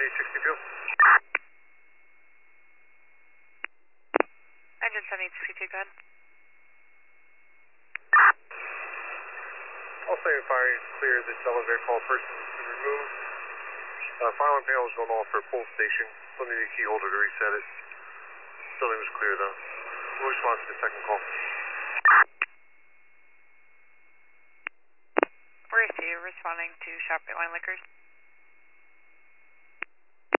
7062. Engine 7062, go ahead. All same fire is clear. This elevator call person has been removed. Filing panel is going off for pull station. Still need a key holder to reset it. Building was clear though. We'll respond to the second call. Where is you responding to Shop Line Liquors?